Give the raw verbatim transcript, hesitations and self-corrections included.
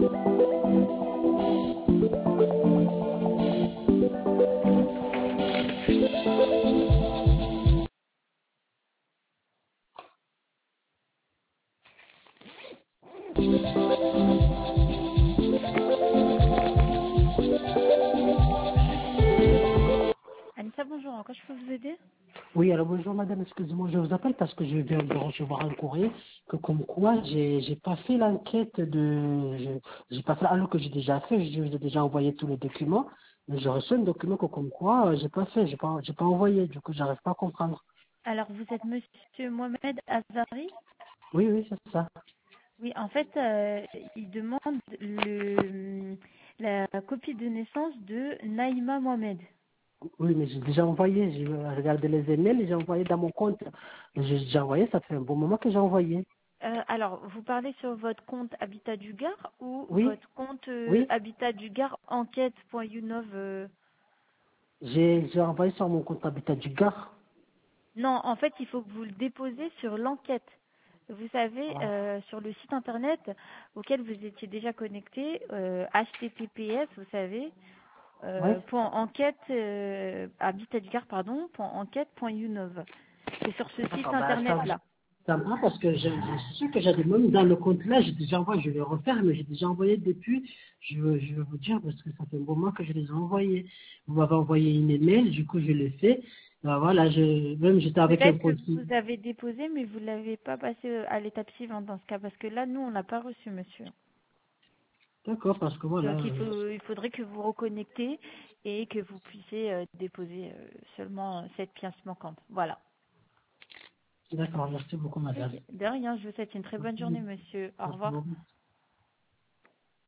Anissa, bonjour. En quoi je peux vous aider? Oui, alors bonjour madame, excusez-moi, je vous appelle parce que je viens de recevoir un courrier que comme quoi j'ai j'ai pas fait l'enquête de je- j'ai pas fait alors que j'ai déjà fait, je vous ai déjà envoyé tous les documents, mais j'ai reçu un document que comme quoi euh, j'ai pas fait, j'ai pas j'ai pas envoyé, du coup j'arrive pas à comprendre. Alors, vous êtes monsieur Mohamed Azari? Oui, oui, c'est ça. Oui, en fait, euh, il demande le, la copie de naissance de Naïma Mohamed. Oui, mais j'ai déjà envoyé, j'ai regardé les emails, j'ai envoyé dans mon compte. J'ai déjà envoyé, ça fait un bon moment que j'ai envoyé. Euh, alors, vous parlez sur votre compte Habitat du Gard ou Oui, votre compte euh, oui, Habitat du Gard enquête.younov euh... j'ai j'ai envoyé sur mon compte Habitat du Gard. Non, en fait, il faut que vous le déposiez sur l'enquête. Vous savez, Ah, euh, sur le site internet auquel vous étiez déjà connecté, euh, H T T P S, vous savez, ouais. euh, point enquête, euh, Habitat du Gard, pardon, point enquête.younov. C'est sur ce site D'accord, bah, ça, internet-là. ça me va parce que je, je suis sûr que j'ai des même dans le compte là, j'ai déjà envoyé, je vais le refaire, mais j'ai déjà envoyé depuis. Je, veux- je vais vous dire parce que ça fait un moment que je les ai envoyés. Vous m'avez envoyé une email, du coup je l'ai fait. Bah, voilà, je, même j'étais avec un Peut-être que compte. vous avez déposé, mais vous ne l'avez pas passé euh, à l'étape suivante dans ce cas, parce que là, nous, on l'a pas reçu, monsieur. D'accord, parce que voilà. Donc, il, euh, faut, il faudrait que vous reconnectez et que vous puissiez euh, déposer euh, seulement cette pièce manquante. Voilà. D'accord, merci beaucoup madame. Ok. De rien, je vous souhaite une très bonne journée, monsieur. Au revoir. Merci.